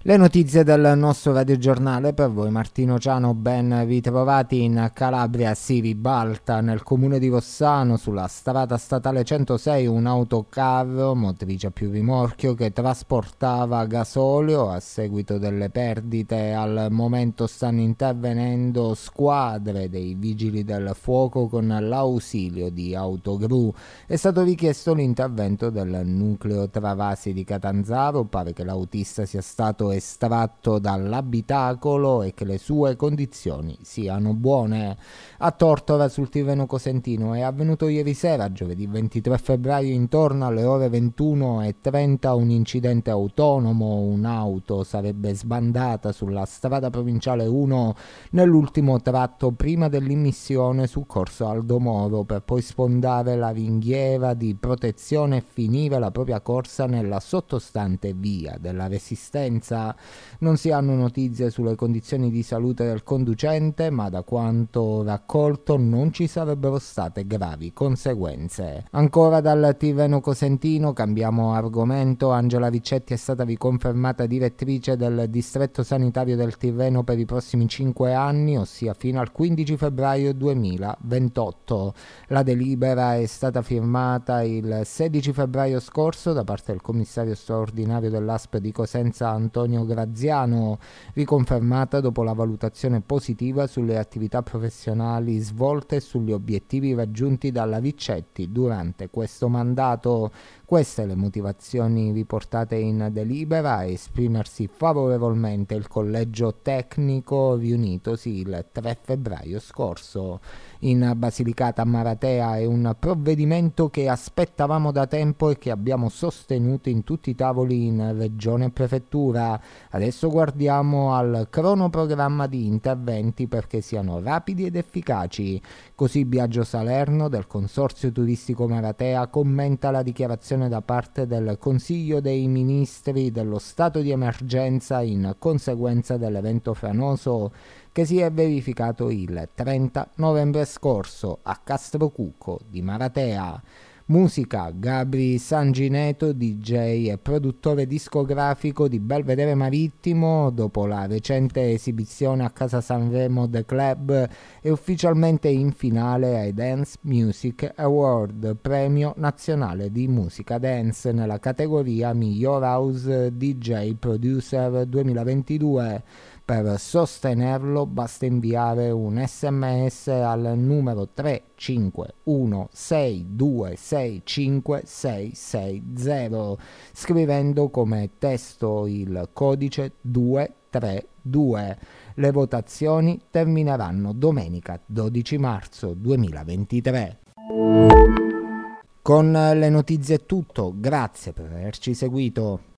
Le notizie del nostro radiogiornale per voi. Martino Ciano, ben ritrovati in Calabria. Si ribalta nel comune di Rossano sulla strada statale 106 un autocarro motrice a più rimorchio che trasportava gasolio. A seguito delle perdite al momento stanno intervenendo squadre dei vigili del fuoco con l'ausilio di autogru. È stato richiesto l'intervento del nucleo Travasi di Catanzaro. Pare che l'autista sia stato estratto dall'abitacolo e che le sue condizioni siano buone. A Tortora sul Tirreno Cosentino è avvenuto ieri sera, giovedì 23 febbraio, intorno alle ore 21:30, un incidente autonomo. Un'auto sarebbe sbandata sulla strada provinciale 1 nell'ultimo tratto prima dell'immissione su Corso Aldo Moro, per poi sfondare la ringhiera di protezione e finire la propria corsa nella sottostante via della Resistenza. Non si hanno notizie sulle condizioni di salute del conducente, ma da quanto raccolto non ci sarebbero state gravi conseguenze. Ancora dal Tirreno Cosentino cambiamo argomento. Angela Riccetti è stata riconfermata direttrice del distretto sanitario del Tirreno per i prossimi 5 anni, ossia fino al 15 febbraio 2028. La delibera è stata firmata il 16 febbraio scorso da parte del commissario straordinario dell'ASP di Cosenza Antonio Graziano, riconfermata dopo la valutazione positiva sulle attività professionali svolte e sugli obiettivi raggiunti dalla Riccetti durante questo mandato. Queste le motivazioni riportate in delibera. A esprimersi favorevolmente il collegio tecnico riunitosi il 3 febbraio scorso. In Basilicata a Maratea è un provvedimento che aspettavamo da tempo e che abbiamo sostenuto in tutti i tavoli in regione e prefettura. Adesso guardiamo al cronoprogramma di interventi perché siano rapidi ed efficaci. Così Biagio Salerno del Consorzio Turistico Maratea commenta la dichiarazione da parte del Consiglio dei Ministri dello stato di emergenza in conseguenza dell'evento franoso che si è verificato il 30 novembre scorso a Castrocucco di Maratea. Musica: Gabri Sangineto, DJ e produttore discografico di Belvedere Marittimo, dopo la recente esibizione a Casa Sanremo The Club, è ufficialmente in finale ai Dance Music Award, premio nazionale di musica dance, nella categoria Miglior House DJ Producer 2022. Per sostenerlo basta inviare un SMS al numero 35162656660 scrivendo come testo il codice 232. Le votazioni termineranno domenica 12 marzo 2023. Con le notizie è tutto, grazie per averci seguito.